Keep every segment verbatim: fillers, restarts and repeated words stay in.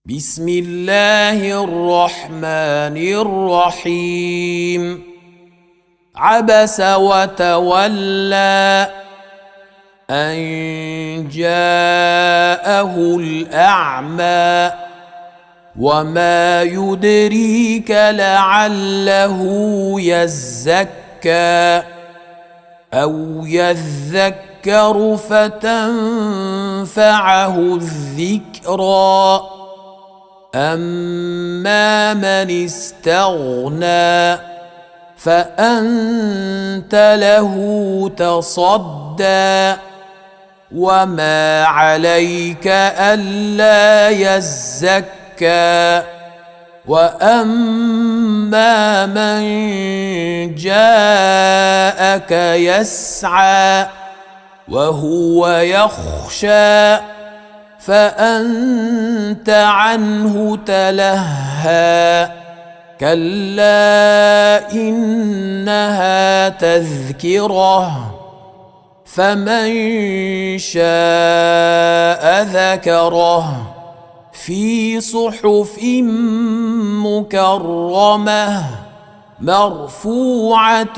بسم الله الرحمن الرحيم. عبس وتولى أن جاءه الأعمى وما يدريك لعله يزكى أو يذكر فتنفعه الذكرى أما من استغنى فأنت له تصدى وما عليك ألا يزكى وأما من جاءك يسعى وهو يخشى فأنت عنه تلهى كلا إنها تذكرة فمن شاء ذكره في صحف مكرمة مرفوعة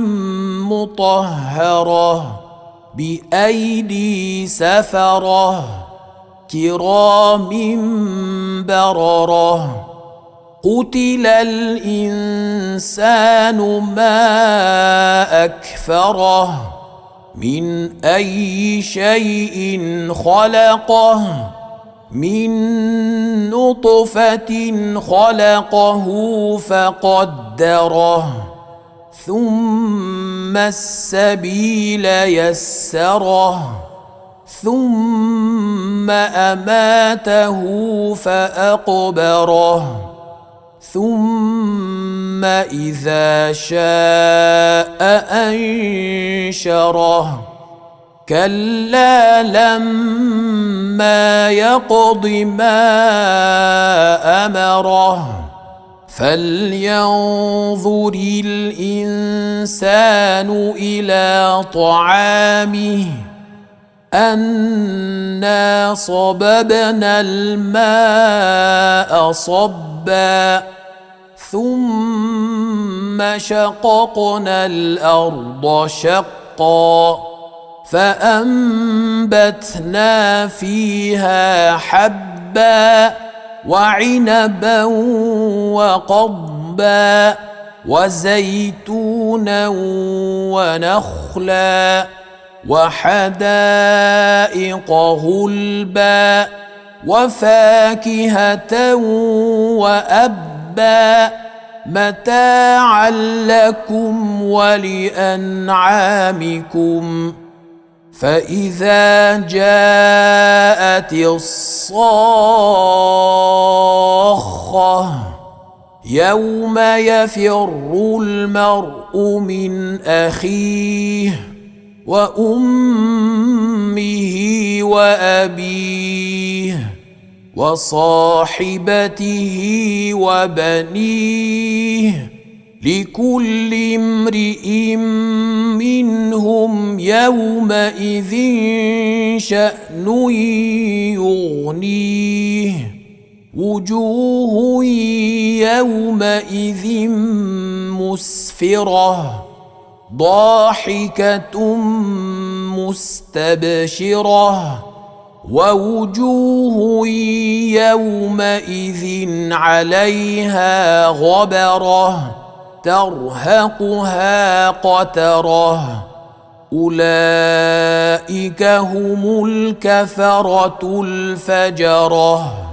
مطهرة بأيدي سفرة كرام بررة قتل الإنسان ما أكفره من أي شيء خلقه من نطفة خلقه فقدره ثم السبيل يسره ثم أماته فأقبره ثم إذا شاء أنشره كلا لما يقض ما أمره فلينظر الإنسان إلى طعامه أنا صببنا الماء صبا ثم شققنا الأرض شقا فأنبتنا فيها حبا وعنبا وقضبا وزيتونا ونخلا وحدائق غلبا وفاكهة وأبا متاعا لكم ولأنعامكم فإذا جاءت الصاخة يوم يفر المرء من أخيه وأمه وأبيه وصاحبته وبنيه لكل امرئ منهم يومئذ شأن يغنيه وجوه يومئذ مسفرة ضاحكة مستبشرة ووجوه يومئذ عليها غبرة ترهقها قترة أولئك هم الكفرة الفجرة.